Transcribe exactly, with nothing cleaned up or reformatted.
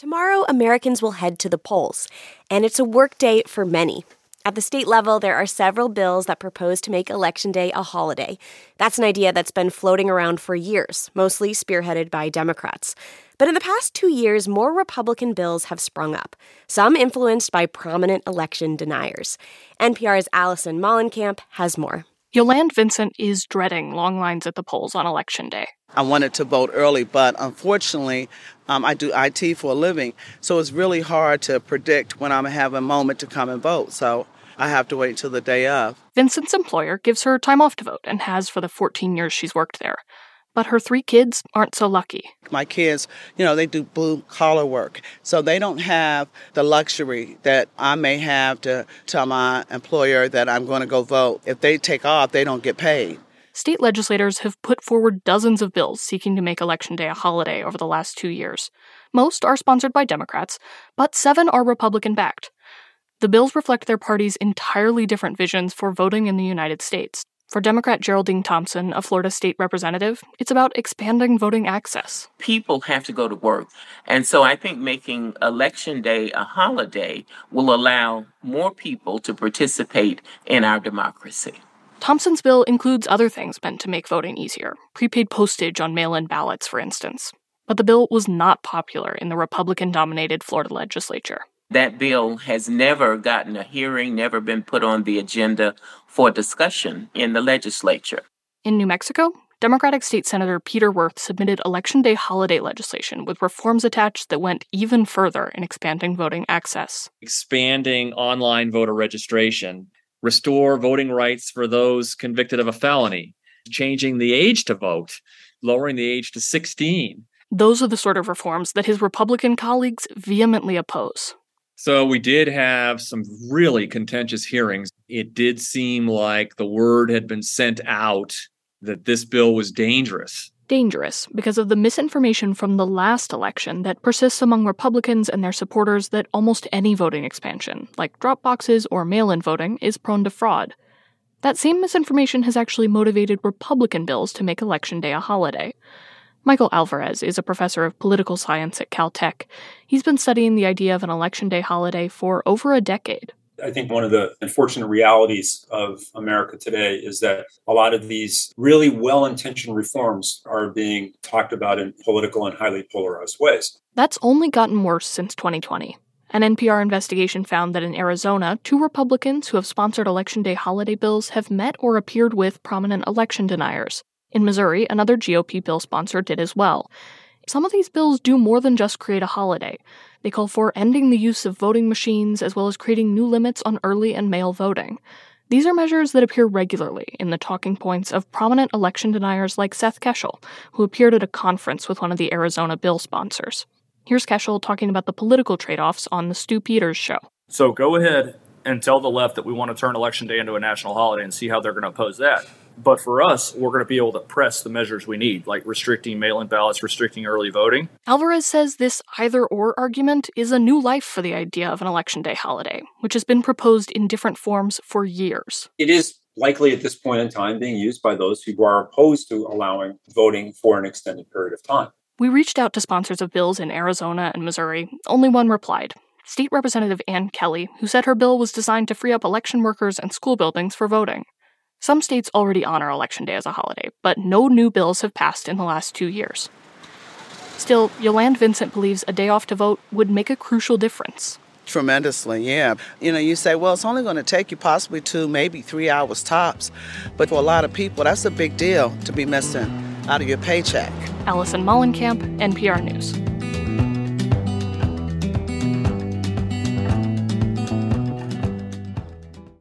Tomorrow, Americans will head to the polls, and it's a work day for many. At the state level, there are several bills that propose to make Election Day a holiday. That's an idea that's been floating around for years, mostly spearheaded by Democrats. But in the past two years, more Republican bills have sprung up, some influenced by prominent election deniers. N P R's Allison Mollenkamp has more. Yolande Vincent is dreading long lines at the polls on Election Day. I wanted to vote early, but unfortunately, um, I do I T for a living, so it's really hard to predict when I'm going to have a moment to come and vote, so I have to wait until the day of. Vincent's employer gives her time off to vote and has for the fourteen years she's worked there. But her three kids aren't so lucky. My kids, you know, they do blue-collar work, so they don't have the luxury that I may have to tell my employer that I'm going to go vote. If they take off, they don't get paid. State legislators have put forward dozens of bills seeking to make Election Day a holiday over the last two years. Most are sponsored by Democrats, but seven are Republican-backed. The bills reflect their party's entirely different visions for voting in the United States. For Democrat Geraldine Thompson, a Florida state representative, it's about expanding voting access. People have to go to work. And so I think making Election Day a holiday will allow more people to participate in our democracy. Thompson's bill includes other things meant to make voting easier, prepaid postage on mail-in ballots, for instance. But the bill was not popular in the Republican-dominated Florida legislature. That bill has never gotten a hearing, never been put on the agenda for discussion in the legislature. In New Mexico, Democratic State Senator Peter Wirth submitted Election Day holiday legislation with reforms attached that went even further in expanding voting access. Expanding online voter registration, restore voting rights for those convicted of a felony, changing the age to vote, lowering the age to sixteen. Those are the sort of reforms that his Republican colleagues vehemently oppose. So we did have some really contentious hearings. It did seem like the word had been sent out that this bill was dangerous. Dangerous because of the misinformation from the last election that persists among Republicans and their supporters that almost any voting expansion, like drop boxes or mail-in voting, is prone to fraud. That same misinformation has actually motivated Republican bills to make Election Day a holiday. Michael Alvarez is a professor of political science at Caltech. He's been studying the idea of an Election Day holiday for over a decade. I think one of the unfortunate realities of America today is that a lot of these really well-intentioned reforms are being talked about in political and highly polarized ways. That's only gotten worse since twenty twenty. An N P R investigation found that in Arizona, two Republicans who have sponsored Election Day holiday bills have met or appeared with prominent election deniers. In Missouri, another G O P bill sponsor did as well. Some of these bills do more than just create a holiday. They call for ending the use of voting machines as well as creating new limits on early and mail voting. These are measures that appear regularly in the talking points of prominent election deniers like Seth Keshel, who appeared at a conference with one of the Arizona bill sponsors. Here's Keshel talking about the political trade-offs on the Stu Peters show. So go ahead and tell the left that we want to turn Election Day into a national holiday and see how they're going to oppose that. But for us, we're going to be able to press the measures we need, like restricting mail-in ballots, restricting early voting. Alvarez says this either-or argument is a new life for the idea of an Election Day holiday, which has been proposed in different forms for years. It is likely at this point in time being used by those who are opposed to allowing voting for an extended period of time. We reached out to sponsors of bills in Arizona and Missouri. Only one replied. State Representative Ann Kelly, who said her bill was designed to free up election workers and school buildings for voting. Some states already honor Election Day as a holiday, but no new bills have passed in the last two years. Still, Yolande Vincent believes a day off to vote would make a crucial difference. Tremendously, yeah. You know, you say, well, it's only going to take you possibly two, maybe three hours tops. But for a lot of people, that's a big deal to be missing out of your paycheck. Allison Mollenkamp, N P R News.